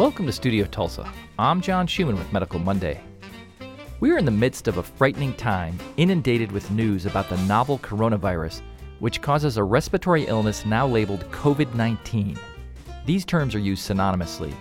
Welcome to Studio Tulsa. I'm John Schumann with Medical Monday. We are in the midst of a frightening time, inundated with news about the novel coronavirus, which causes a respiratory illness now labeled COVID-19. These terms are used synonymously.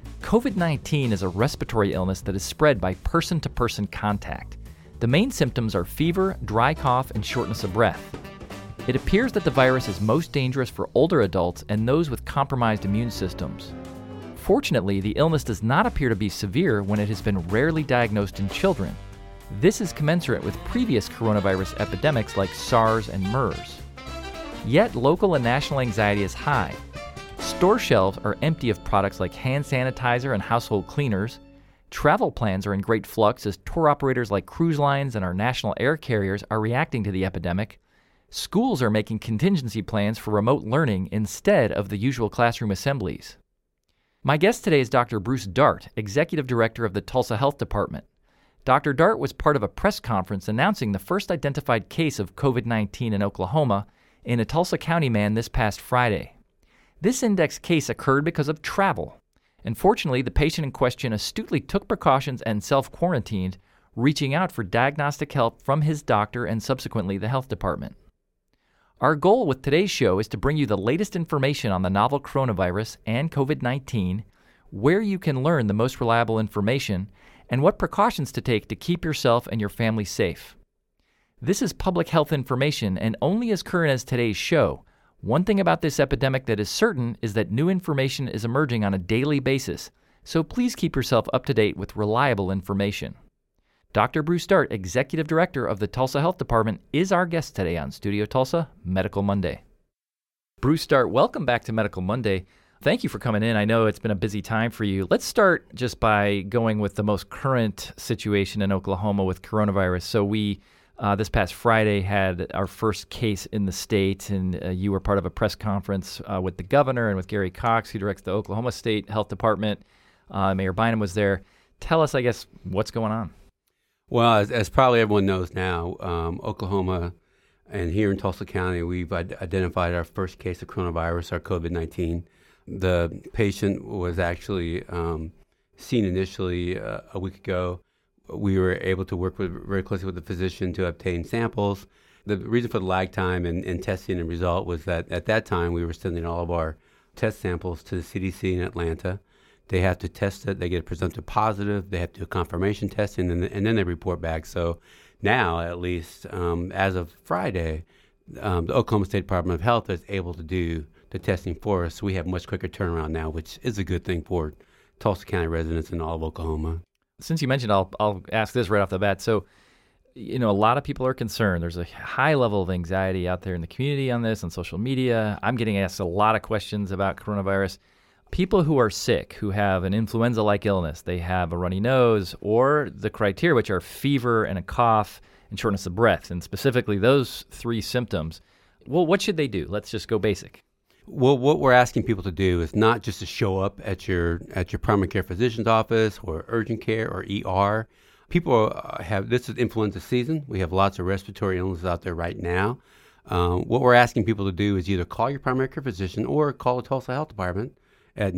COVID-19 is a respiratory illness that is spread by person-to-person contact. The main symptoms are fever, dry cough, and shortness of breath. It appears that the virus is most dangerous for older adults and those with compromised immune systems. Fortunately, the illness does not appear to be severe when it has been rarely diagnosed in children. This is commensurate with previous coronavirus epidemics like SARS and MERS. Yet, local and national anxiety is high. Store shelves are empty of products like hand sanitizer and household cleaners. Travel plans are in great flux as tour operators like cruise lines and our national air carriers are reacting to the epidemic. Schools are making contingency plans for remote learning instead of the usual classroom assemblies. My guest today is Dr. Bruce Dart, Executive Director of the Tulsa Health Department. Dr. Dart was part of a press conference announcing the first identified case of COVID-19 in Oklahoma in a Tulsa County man this past Friday. This index case occurred because of travel. Unfortunately, the patient in question astutely took precautions and self-quarantined, reaching out for diagnostic help from his doctor and subsequently the health department. Our goal with today's show is to bring you the latest information on the novel coronavirus and COVID-19, where you can learn the most reliable information, and what precautions to take to keep yourself and your family safe. This is public health information and only as current as today's show. One thing about this epidemic that is certain is that new information is emerging on a daily basis, so please keep yourself up to date with reliable information. Dr. Bruce Dart, Executive Director of the Tulsa Health Department, is our guest today on Studio Tulsa, Medical Monday. Bruce Dart, welcome back to Medical Monday. Thank you for coming in. I know it's been a busy time for you. Let's start just by going with the most current situation in Oklahoma with coronavirus. So we, this past Friday, had our first case in the state, and you were part of a press conference with the governor and with Gary Cox, who directs the Oklahoma State Health Department. Mayor Bynum was there. Tell us, I guess, what's going on? Well, as probably everyone knows now, Oklahoma and here in Tulsa County, we've identified our first case of coronavirus, our COVID-19. The patient was actually seen initially a week ago. We were able to work very closely with the physician to obtain samples. The reason for the lag time in testing and result was that at that time we were sending all of our test samples to the CDC in Atlanta. They have to test it. They get presumptive positive. They have to do confirmation testing, and then they report back. So now, at least as of Friday, the Oklahoma State Department of Health is able to do the testing for us. So we have much quicker turnaround now, which is a good thing for Tulsa County residents and all of Oklahoma. Since you mentioned, I'll ask this right off the bat. So, a lot of people are concerned. There's a high level of anxiety out there in the community on this, on social media. I'm getting asked a lot of questions about coronavirus. People who are sick, who have an influenza-like illness, they have a runny nose, or the criteria, which are fever and a cough and shortness of breath, and specifically those three symptoms, well, what should they do? Let's just go basic. Well, what we're asking people to do is not just to show up at your primary care physician's office or urgent care or ER. People this is influenza season. We have lots of respiratory illnesses out there right now. What we're asking people to do is either call your primary care physician or call the Tulsa Health Department at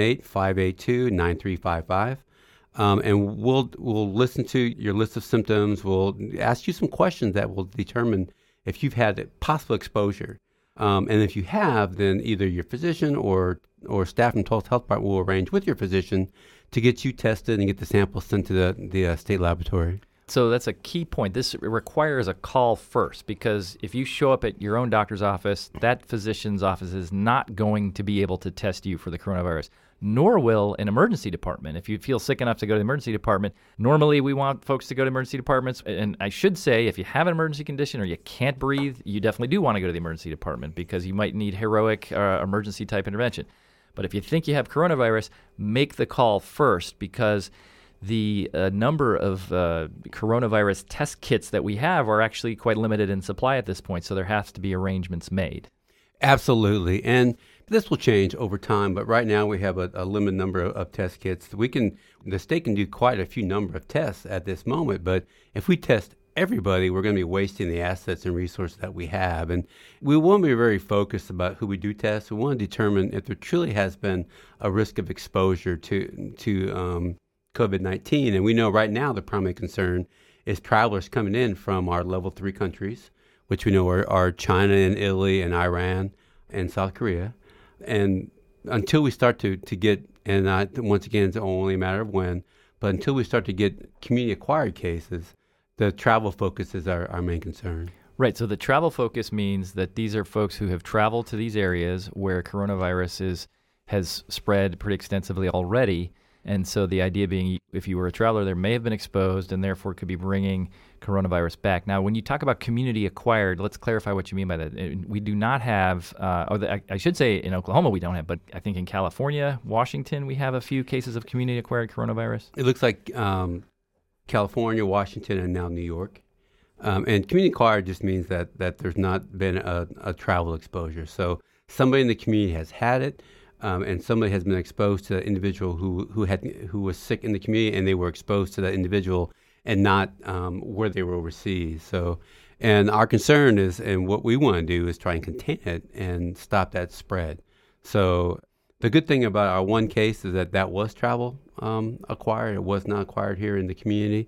918-582-9355. And we'll listen to your list of symptoms. We'll ask you some questions that will determine if you've had possible exposure. And if you have, then either your physician or staff from Tulsa Health Department will arrange with your physician to get you tested and get the samples sent to the state laboratory. So that's a key point. This requires a call first, because if you show up at your own doctor's office, that physician's office is not going to be able to test you for the coronavirus, nor will an emergency department. If you feel sick enough to go to the emergency department, normally we want folks to go to emergency departments. And I should say, if you have an emergency condition or you can't breathe, you definitely do want to go to the emergency department because you might need heroic emergency type intervention. But if you think you have coronavirus, make the call first, because the number of coronavirus test kits that we have are actually quite limited in supply at this point, so there has to be arrangements made. Absolutely, and this will change over time, but right now we have a limited number of test kits. The state can do quite a few number of tests at this moment, but if we test everybody, we're going to be wasting the assets and resources that we have. And we want to be very focused about who we do test. We want to determine if there truly has been a risk of exposure to COVID-19. And we know right now the primary concern is travelers coming in from our level 3 countries, which we know are China and Italy and Iran and South Korea. And until we start to get, and once again, it's only a matter of when, but until we start to get community-acquired cases, the travel focus is our main concern. Right. So the travel focus means that these are folks who have traveled to these areas where coronavirus has spread pretty extensively already. And so the idea being, if you were a traveler, there may have been exposed and therefore could be bringing coronavirus back. Now, when you talk about community acquired, let's clarify what you mean by that. We do not have, I should say in Oklahoma we don't have, but I think in California, Washington, we have a few cases of community acquired coronavirus. It looks like California, Washington, and now New York. And community acquired just means that there's not been a travel exposure. So somebody in the community has had it, and somebody has been exposed to an individual who was sick in the community, and they were exposed to that individual and not where they were overseas. So, and our concern is, and what we want to do is try and contain it and stop that spread. So the good thing about our one case is that was travel acquired. It was not acquired here in the community.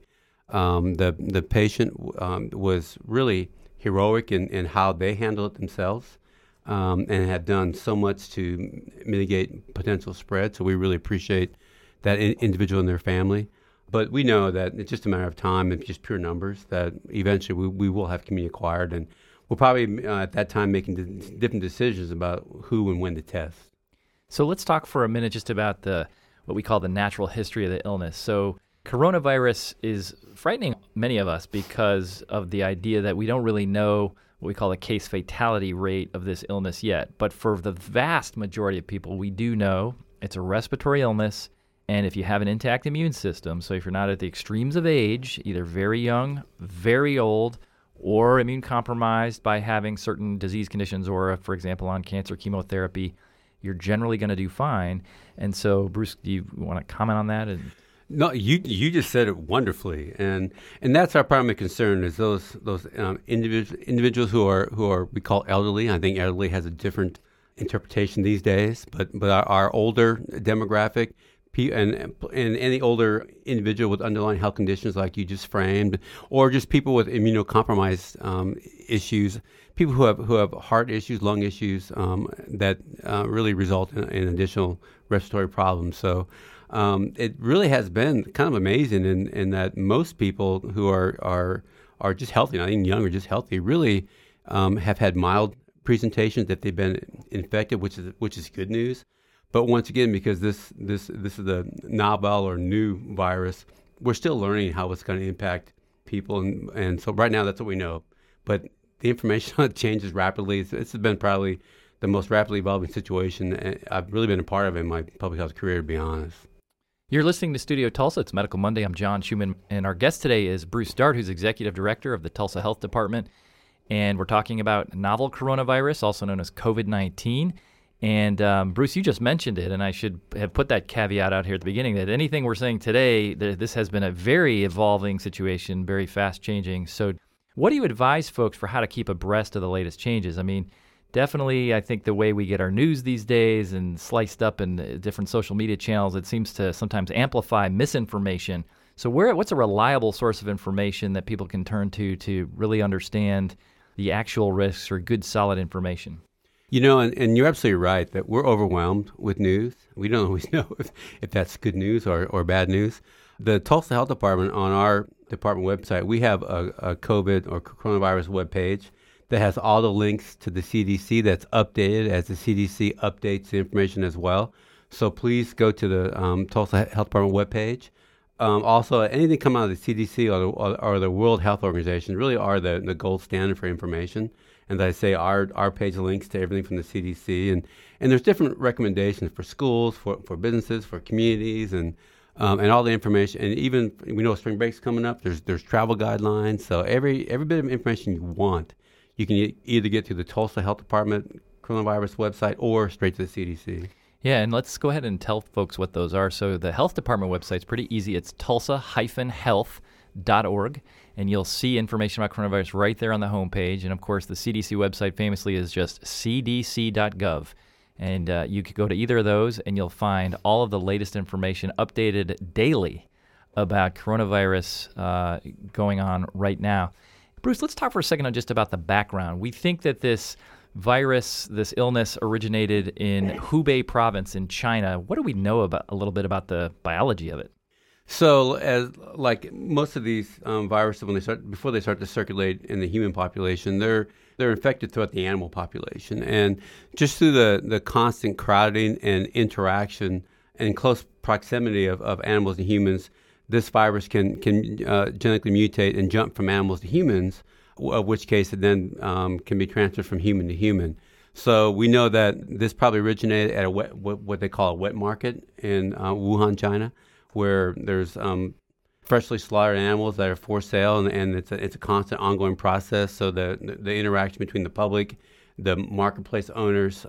The patient was really heroic in how they handled it themselves, and had done so much to mitigate potential spread. So we really appreciate that individual and their family. But we know that it's just a matter of time and just pure numbers that eventually we will have community acquired, and we'll probably at that time making different decisions about who and when to test. So let's talk for a minute just about what we call the natural history of the illness. So coronavirus is frightening many of us because of the idea that we don't really know what we call the case fatality rate of this illness yet. But for the vast majority of people, we do know it's a respiratory illness. And if you have an intact immune system, so if you're not at the extremes of age, either very young, very old, or immune compromised by having certain disease conditions or, for example, on cancer chemotherapy, you're generally going to do fine. And so, Bruce, do you want to comment on that? No, you just said it wonderfully, and that's our primary concern is those individuals who are we call elderly. I think elderly has a different interpretation these days, but our older demographic. And any older individual with underlying health conditions like you just framed, or just people with immunocompromised issues, people who have heart issues, lung issues that really result in additional respiratory problems. So it really has been kind of amazing in that most people who are just healthy, not even young or just healthy, really have had mild presentations if they've been infected, which is good news. But once again, because this is a novel or new virus, we're still learning how it's going to impact people. And so right now, that's what we know. But the information changes rapidly. This has been probably the most rapidly evolving situation I've really been a part of in my public health career, to be honest. You're listening to Studio Tulsa. It's Medical Monday. I'm John Schumann, and our guest today is Bruce Dart, who's Executive Director of the Tulsa Health Department. And we're talking about novel coronavirus, also known as COVID-19. And Bruce, you just mentioned it, and I should have put that caveat out here at the beginning that anything we're saying today, this has been a very evolving situation, very fast changing. So what do you advise folks for how to keep abreast of the latest changes? I mean, definitely I think the way we get our news these days and sliced up in different social media channels, it seems to sometimes amplify misinformation. So what's a reliable source of information that people can turn to really understand the actual risks or good, solid information? You know, and you're absolutely right that we're overwhelmed with news. We don't always know if that's good news or bad news. The Tulsa Health Department, on our department website, we have a COVID or coronavirus webpage that has all the links to the CDC that's updated as the CDC updates the information as well. So please go to the Tulsa Health Department webpage. Also, anything come out of the CDC or the World Health Organization really are the gold standard for information. And as I say, our page links to everything from the CDC, and there's different recommendations for schools, for businesses, for communities, and all the information. And even we know spring break's coming up. There's travel guidelines. So every bit of information you want, you can either get to the Tulsa Health Department coronavirus website or straight to the CDC. Yeah, and let's go ahead and tell folks what those are. So the health department website's pretty easy. It's tulsa-health.gov. cdc.gov.org, and you'll see information about coronavirus right there on the homepage. And of course, the CDC website famously is just cdc.gov. And you could go to either of those, and you'll find all of the latest information updated daily about coronavirus going on right now. Bruce, let's talk for a second just about the background. We think that this virus, this illness, originated in Hubei province in China. What do we know about a little bit about the biology of it? So, as like most of these viruses, before they start to circulate in the human population, they're infected throughout the animal population, and just through the constant crowding and interaction and close proximity of animals and humans, this virus can genetically mutate and jump from animals to humans, of which case it then can be transferred from human to human. So we know that this probably originated at what they call a wet market in Wuhan, China, where there's freshly slaughtered animals that are for sale, and it's a constant ongoing process. So the interaction between the public, the marketplace owners,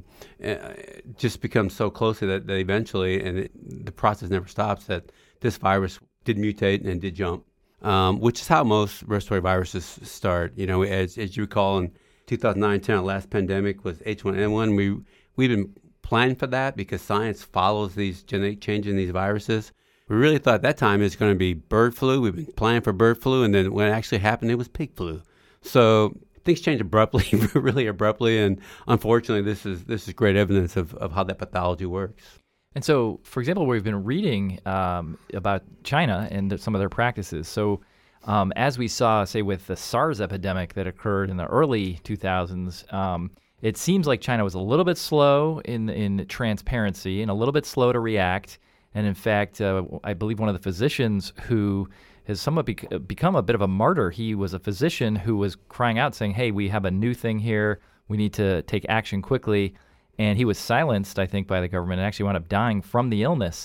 just becomes so closely that eventually, and the process never stops, that this virus did mutate and did jump, which is how most respiratory viruses start. You know, as you recall, in 2009-10, our last pandemic was H1N1. We've been planning for that because science follows these genetic changes in these viruses. We really thought at that time it was going to be bird flu. We've been planning for bird flu, and then when it actually happened, it was pig flu. So things change abruptly, really abruptly, and unfortunately, this is great evidence of how that pathology works. And so, for example, we've been reading about China and some of their practices. So as we saw, say, with the SARS epidemic that occurred in the early 2000s, it seems like China was a little bit slow in transparency and a little bit slow to react. And in fact, I believe one of the physicians who has somewhat become a bit of a martyr, he was a physician who was crying out saying, hey, we have a new thing here. We need to take action quickly. And he was silenced, I think, by the government and actually wound up dying from the illness.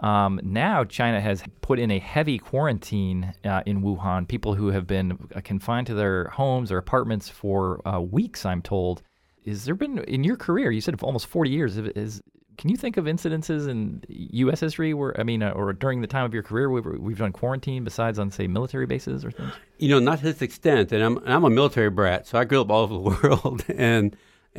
Now China has put in a heavy quarantine in Wuhan, people who have been confined to their homes or apartments for weeks, I'm told. Has there been, in your career, you said almost 40 years, can you think of incidences in U.S. history where, or during the time of your career where we've done quarantine besides on, say, military bases or things? You know, not to this extent. And I'm a military brat, so I grew up all over the world. And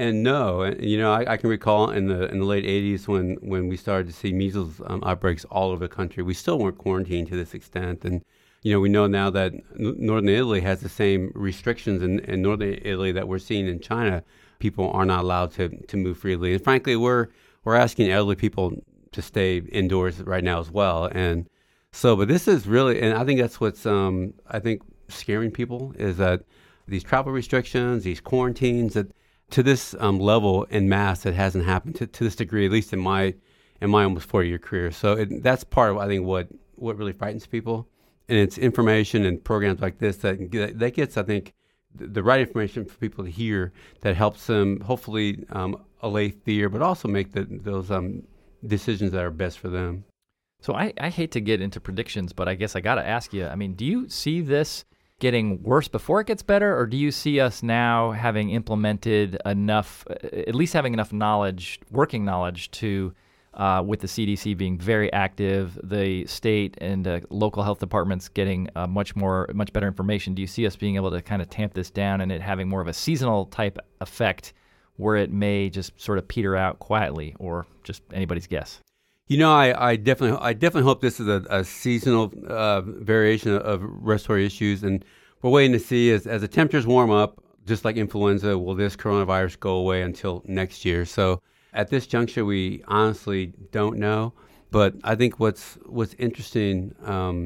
no, you know, I can recall in the late 80s when we started to see measles outbreaks all over the country, we still weren't quarantined to this extent. And, you know, we know now that Northern Italy has the same restrictions in Northern Italy that we're seeing in China. People are not allowed to move freely. And frankly, we're asking elderly people to stay indoors right now as well. And so, but this is really, and I think that's what's, I think, scaring people is that these travel restrictions, these quarantines, that to this level in mass, it hasn't happened to this degree, at least in my almost 40-year career. So that's part of, I think, what really frightens people. And it's information and programs like this that gets, I think, the right information for people to hear that helps them hopefully allay fear, but also make those decisions that are best for them. So I hate to get into predictions, but I guess I got to ask you, do you see this getting worse before it gets better, or do you see us now having implemented enough, at least having enough knowledge, working knowledge to, with the CDC being very active, the state and local health departments getting much better information? Do you see us being able to kind of tamp this down and it having more of a seasonal type effect where it may just sort of peter out quietly, or just anybody's guess? You know, I definitely hope this is a seasonal variation of respiratory issues, and we're waiting to see as the temperatures warm up, just like influenza, will this coronavirus go away until next year? So at this juncture, we honestly don't know. But I think what's interesting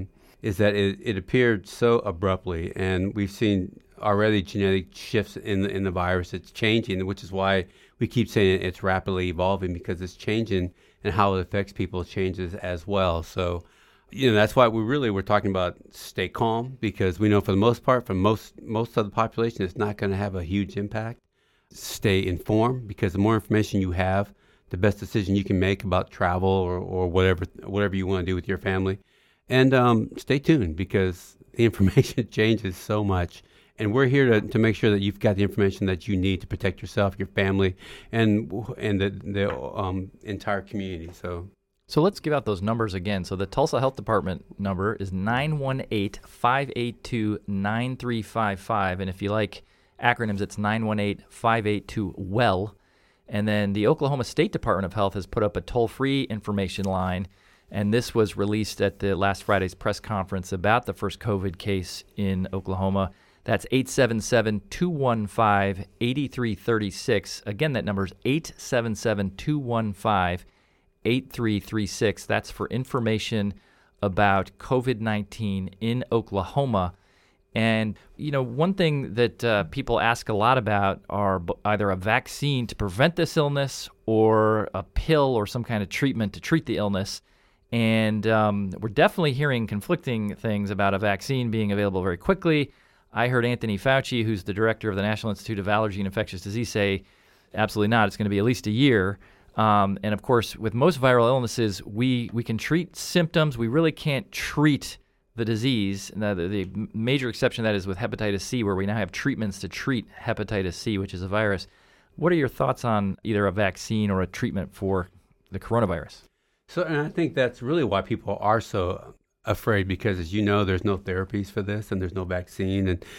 is that it appeared so abruptly, and we've seen already genetic shifts in the virus. It's changing, which is why we keep saying it's rapidly evolving, because it's changing, and how it affects people changes as well. So, you know, that's why we're talking about stay calm, because we know for the most part, for most of the population, it's not going to have a huge impact. Stay informed, because the more information you have, the best decision you can make about travel or whatever you want to do with your family. And stay tuned, because the information changes so much. And we're here to make sure that you've got the information that you need to protect yourself, your family, and the entire community. So So let's give out those numbers again. So the Tulsa Health Department number is 918-582-9355. And if you like acronyms, it's 918-582-WELL. And then the Oklahoma State Department of Health has put up a toll-free information line. And this was released at the last Friday's press conference about the first COVID case in Oklahoma. That's 877-215-8336. Again, that number is 877-215-8336. That's for information about COVID-19 in Oklahoma. And, one thing that people ask a lot about are either a vaccine to prevent this illness or a pill or some kind of treatment to treat the illness. And we're definitely hearing conflicting things about a vaccine being available very quickly. I heard Anthony Fauci, who's the director of the National Institute of Allergy and Infectious Disease, say, absolutely not. It's going to be at least a year. And, of course, with most viral illnesses, we can treat symptoms. We really can't treat the disease. And the major exception to that is with hepatitis C, where we now have treatments to treat hepatitis C, which is a virus. What are your thoughts on either a vaccine or a treatment for the coronavirus? So, and I think that's really why people are so afraid, because, as you know, there's no therapies for this and there's no vaccine. And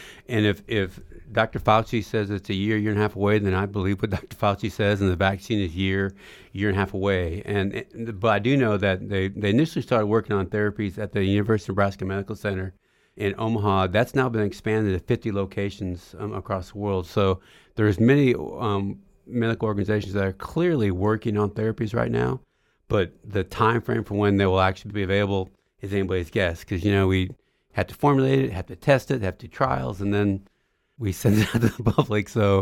if Dr. Fauci says it's a year and a half away, then I believe what Dr. Fauci says, and the vaccine is year and a half away. But I do know that they initially started working on therapies at the University of Nebraska Medical Center in Omaha. That's now been expanded to 50 locations across the world. So there's many medical organizations that are clearly working on therapies right now. But the time frame for when they will actually be available is anybody's guess, because, we have to formulate it, have to test it, have to do trials, and then we send it out to the public. So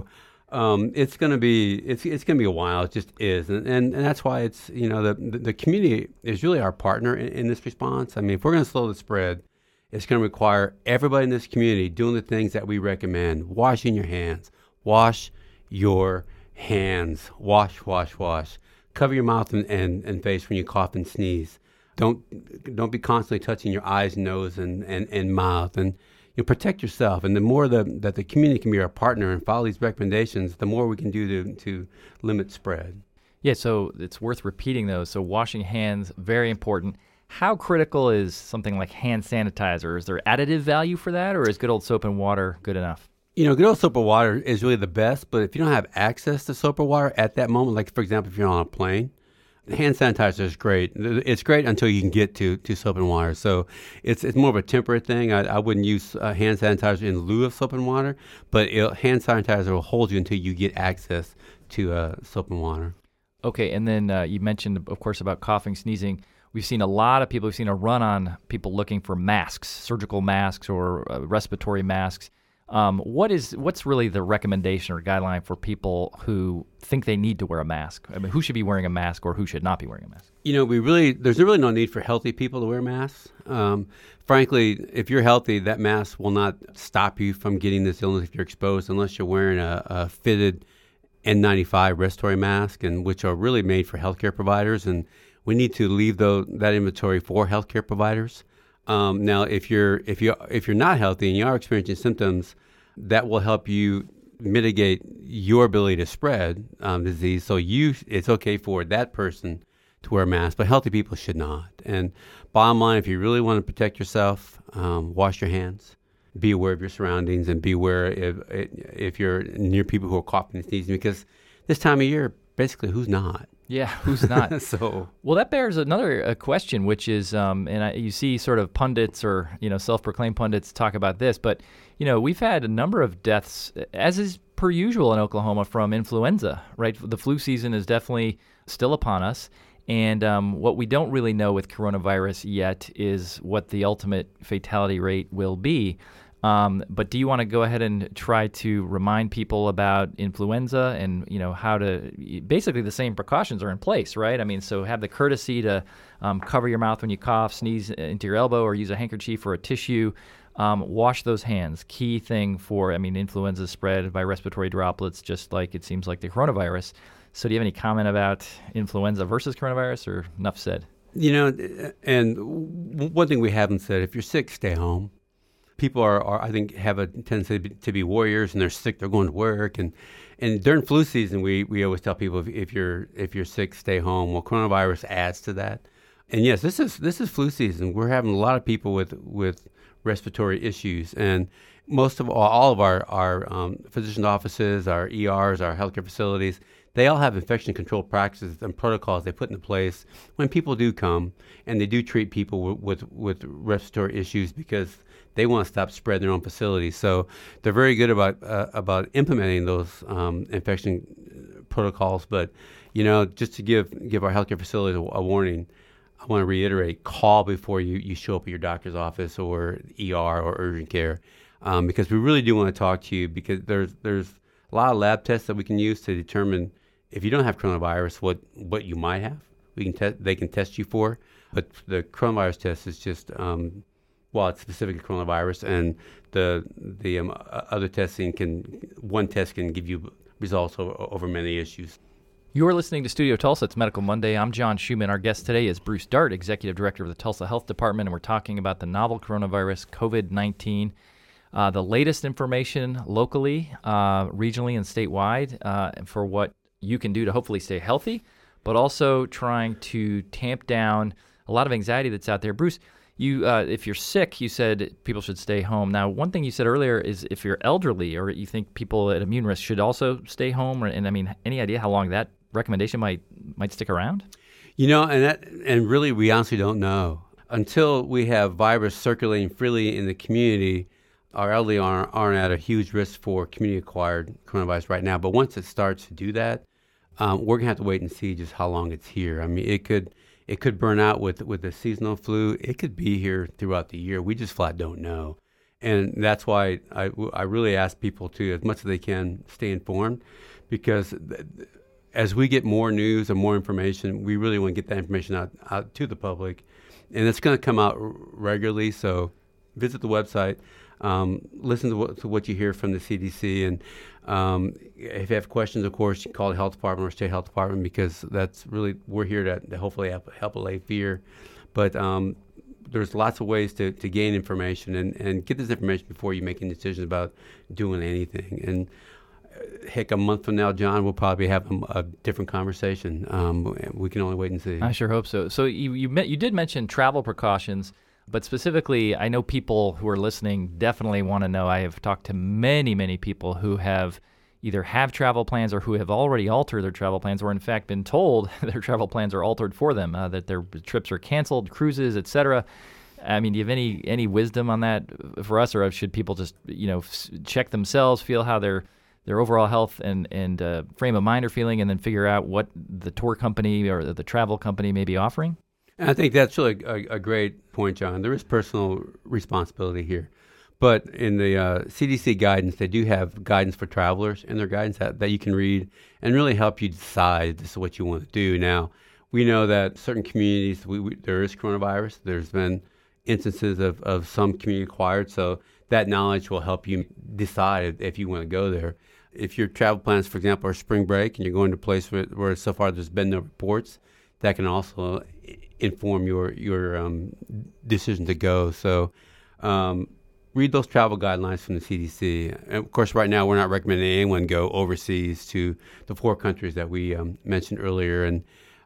it's going to be a while. It just is, and that's why it's the community is really our partner in this response. I mean, if we're going to slow the spread, it's going to require everybody in this community doing the things that we recommend: washing your hands, wash your hands, wash. Cover your mouth and face when you cough and sneeze. Don't be constantly touching your eyes, nose, and mouth, and protect yourself. And the more that the community can be our partner and follow these recommendations, the more we can do to limit spread. Yeah, so it's worth repeating those. So washing hands, very important. How critical is something like hand sanitizer? Is there additive value for that, or is good old soap and water good enough? Good old soap and water is really the best, but if you don't have access to soap or water at that moment, like, for example, if you're on a plane, hand sanitizer is great. It's great until you can get to soap and water. So it's more of a temporary thing. I wouldn't use hand sanitizer in lieu of soap and water, but hand sanitizer will hold you until you get access to soap and water. Okay, and then you mentioned, of course, about coughing, sneezing. We've seen a lot of people. We've seen a run on people looking for masks, surgical masks or respiratory masks. What's really the recommendation or guideline for people who think they need to wear a mask? I mean, who should be wearing a mask or who should not be wearing a mask? There's really no need for healthy people to wear masks. Frankly, if you're healthy, that mask will not stop you from getting this illness if you're exposed, unless you're wearing a fitted N95 respiratory mask, and which are really made for healthcare providers. And we need to leave that inventory for healthcare providers. Now, if you're not healthy and you are experiencing symptoms, that will help you mitigate your ability to spread disease. So it's okay for that person to wear a mask, but healthy people should not. And bottom line, if you really want to protect yourself, wash your hands, be aware of your surroundings, and be aware if you're near people who are coughing and sneezing, because this time of year, basically, who's not? Yeah, who's not? Well, that bears another question, which is, you see sort of pundits or self-proclaimed pundits talk about this, but we've had a number of deaths, as is per usual in Oklahoma, from influenza. Right, the flu season is definitely still upon us, and what we don't really know with coronavirus yet is what the ultimate fatality rate will be. But do you want to go ahead and try to remind people about influenza and, how to basically the same precautions are in place, right? I mean, so have the courtesy to cover your mouth when you cough, sneeze into your elbow, or use a handkerchief or a tissue. Wash those hands. Key thing influenza is spread by respiratory droplets, just like it seems like the coronavirus. So do you have any comment about influenza versus coronavirus, or enough said? And one thing we haven't said, if you're sick, stay home. People are I think, have a tendency to be warriors, and they're sick, they're going to work. And during flu season, we always tell people, if you're sick, stay home. Well, coronavirus adds to that. And yes, this is flu season. We're having a lot of people with respiratory issues, and most of all of our physician offices, our ERs, our healthcare facilities, they all have infection control practices and protocols they put into place when people do come, and they do treat people with respiratory issues because they want to stop spreading their own facilities. So they're very good about implementing those infection protocols. But just to give our healthcare facilities a warning, I want to reiterate: call before you show up at your doctor's office or ER or urgent care, because we really do want to talk to you, because there's a lot of lab tests that we can use to determine if you don't have coronavirus, what you might have. They can test you for, but the coronavirus test is just it's specific to coronavirus, and the other testing one test can give you results over many issues. You're listening to Studio Tulsa. It's Medical Monday. I'm John Schumann. Our guest today is Bruce Dart, Executive Director of the Tulsa Health Department, and we're talking about the novel coronavirus, COVID-19. The latest information locally, regionally, and statewide for what you can do to hopefully stay healthy, but also trying to tamp down a lot of anxiety that's out there. Bruce, if you're sick, you said people should stay home. Now, one thing you said earlier is if you're elderly or you think people at immune risk should also stay home. Any idea how long that recommendation might stick around? And really, we honestly don't know. Until we have virus circulating freely in the community, our elderly aren't at a huge risk for community-acquired coronavirus right now. But once it starts to do that, we're going to have to wait and see just how long it's here. I mean, it could burn out with the seasonal flu. It could be here throughout the year. We just flat don't know. And that's why I really ask people to, as much as they can, stay informed, because as we get more news and more information, we really want to get that information out to the public. And it's going to come out regularly, so visit the website, listen to what you hear from the CDC, and if you have questions, of course, you can call the health department or state health department, because that's really, we're here to hopefully help allay fear. But there's lots of ways to gain information and get this information before you make any decisions about doing anything. And heck, a month from now, John, we'll probably have a different conversation. We can only wait and see. I sure hope so. So you did mention travel precautions, but specifically, I know people who are listening definitely want to know. I have talked to many, many people who have either have travel plans or who have already altered their travel plans, or in fact been told their travel plans are altered for them, that their trips are canceled, cruises, etc. I mean, do you have any wisdom on that for us, or should people just check themselves, feel how their overall health and frame of mind are feeling, and then figure out what the tour company or the travel company may be offering? And I think that's really a great point, John. There is personal responsibility here. But in the CDC guidance, they do have guidance for travelers in their guidance that you can read and really help you decide this is what you want to do. Now, we know that certain communities, there is coronavirus. There's been instances of some community acquired, so that knowledge will help you decide if you want to go there. If your travel plans, for example, are spring break and you're going to a place where so far there's been no reports, that can also inform your decision to go. So read those travel guidelines from the CDC. And of course, right now we're not recommending anyone go overseas to the 4 countries that we mentioned earlier, and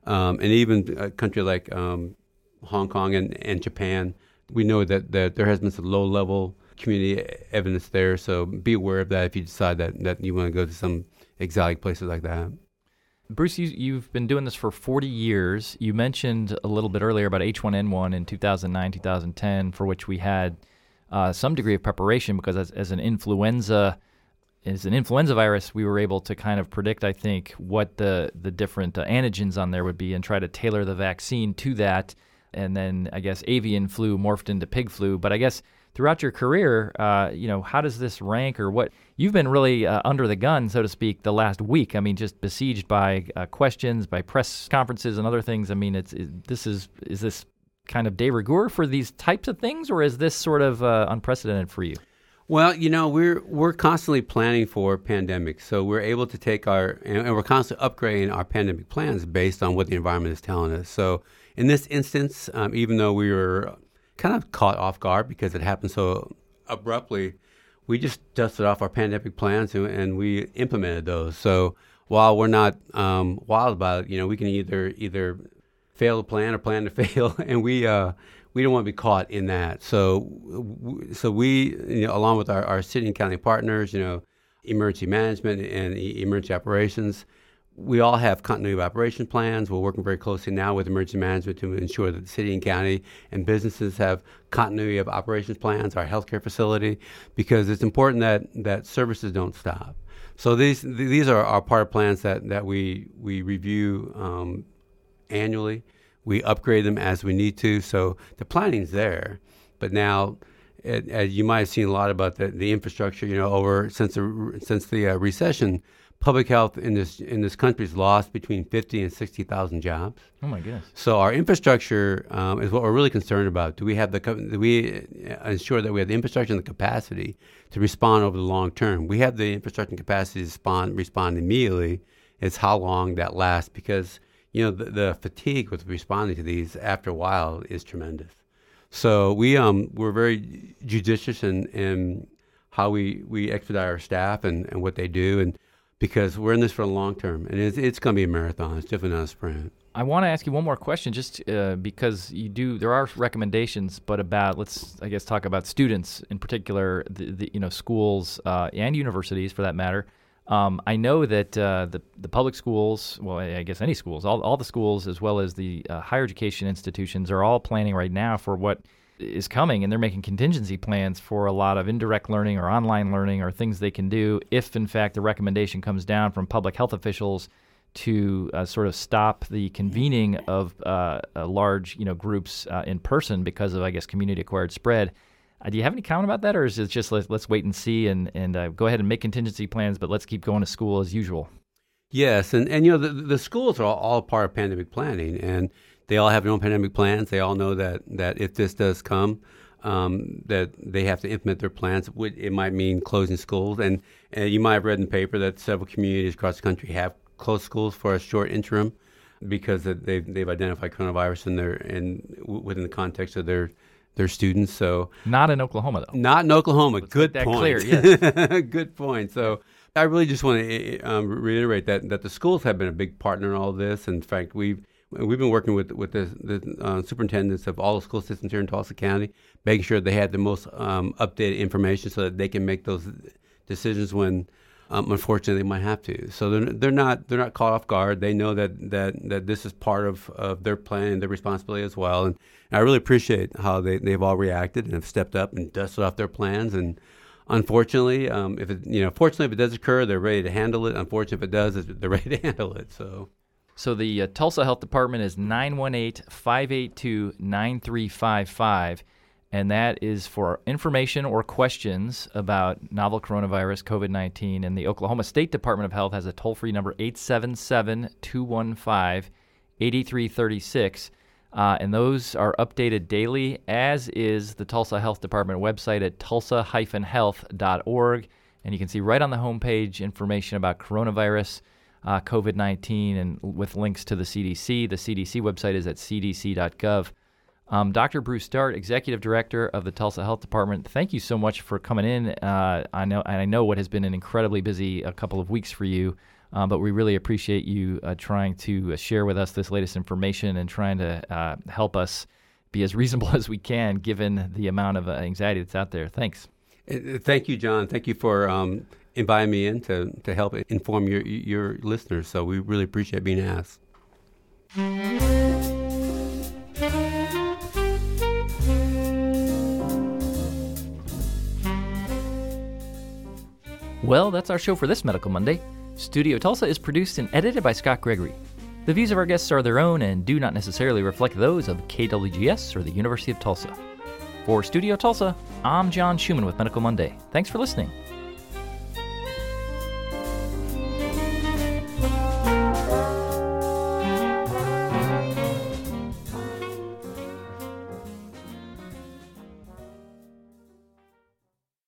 even a country like Hong Kong and Japan. We know that there has been some low-level community evidence there, so be aware of that if you decide that you want to go to some exotic places like that. Bruce, you've been doing this for 40 years. You mentioned a little bit earlier about H1N1 in 2009, 2010, for which we had some degree of preparation, because as an influenza virus, we were able to kind of predict, I think, what the different antigens on there would be and try to tailor the vaccine to that. And then I guess avian flu morphed into pig flu. But I guess throughout your career, how does this rank, or what? You've been really under the gun, so to speak, the last week. I mean, just besieged by questions, by press conferences and other things. I mean, is this kind of de rigueur for these types of things, or is this sort of unprecedented for you? Well, we're constantly planning for pandemics, so we're able to take and we're constantly upgrading our pandemic plans based on what the environment is telling us. So in this instance, even though we were kind of caught off guard because it happened so abruptly, we just dusted off our pandemic plans and we implemented those. So while we're not wild about it, we can either fail to plan or plan to fail, and we don't want to be caught in that. So we, along with our city and county partners, emergency management and emergency operations, we all have continuity of operation plans. We're working very closely now with emergency management to ensure that the city and county and businesses have continuity of operations plans, our healthcare facility, because it's important that services don't stop. So these are our part of plans that we review annually. We upgrade them as we need to. So the planning's there, but now you might have seen a lot about the infrastructure. Since the recession, public health in this country has lost between 50 and 60,000 jobs. Oh my goodness! So our infrastructure is what we're really concerned about. Do we ensure that we have the infrastructure and the capacity to respond over the long term? We have the infrastructure and capacity to respond immediately. It's how long that lasts, because the fatigue with responding to these after a while is tremendous. So we're very judicious in how we expedite our staff and what they do, and because we're in this for the long term, and it's going to be a marathon. It's definitely not a sprint. I want to ask you one more question, just because there are recommendations, but let's talk about students in particular, the schools and universities for that matter. I know that the public schools, well, I guess any schools, all the schools as well as the higher education institutions are all planning right now for what is coming, and they're making contingency plans for a lot of indirect learning or online learning or things they can do if, in fact, the recommendation comes down from public health officials to sort of stop the convening of large groups in person because of, I guess, community-acquired spread. Do you have any comment about that, or is it just let's wait and see and go ahead and make contingency plans, but let's keep going to school as usual? Yes, and the schools are all part of pandemic planning, and they all have their own pandemic plans. They all know that if this does come, that they have to implement their plans. It might mean closing schools, and you might have read in the paper that several communities across the country have closed schools for a short interim because they've identified coronavirus within the context of their students. So not in Oklahoma, though. Not in Oklahoma. Let's Good make that point. Clear, yes. Good point. So I really just want to reiterate that the schools have been a big partner in all of this. In fact, we've been working with the superintendents of all the school systems here in Tulsa County, making sure they had the most updated information so that they can make those decisions when, unfortunately, they might have to. So they're not caught off guard. They know that this is part of their plan and their responsibility as well. And I really appreciate how they've all reacted and have stepped up and dusted off their plans. And unfortunately, fortunately if it does occur, they're ready to handle it. Unfortunately, if it does, they're ready to handle it. So the Tulsa Health Department is 918-582-9355, and that is for information or questions about novel coronavirus, COVID-19. And the Oklahoma State Department of Health has a toll-free number, 877-215-8336. And those are updated daily, as is the Tulsa Health Department website at tulsa-health.org. And you can see right on the homepage information about coronavirus, COVID-19, and with links to the CDC. The CDC website is at cdc.gov. Dr. Bruce Dart, Executive Director of the Tulsa Health Department, thank you so much for coming in. I know what has been an incredibly busy couple of weeks for you, but we really appreciate you trying to share with us this latest information and trying to help us be as reasonable as we can given the amount of anxiety that's out there. Thanks. Thank you, John. Thank you for inviting me in to help inform your listeners. So we really appreciate being asked. Well, that's our show for this Medical Monday. Studio Tulsa is produced and edited by Scott Gregory. The views of our guests are their own and do not necessarily reflect those of KWGS or the University of Tulsa. For Studio Tulsa, I'm John Schumann with Medical Monday. Thanks for listening.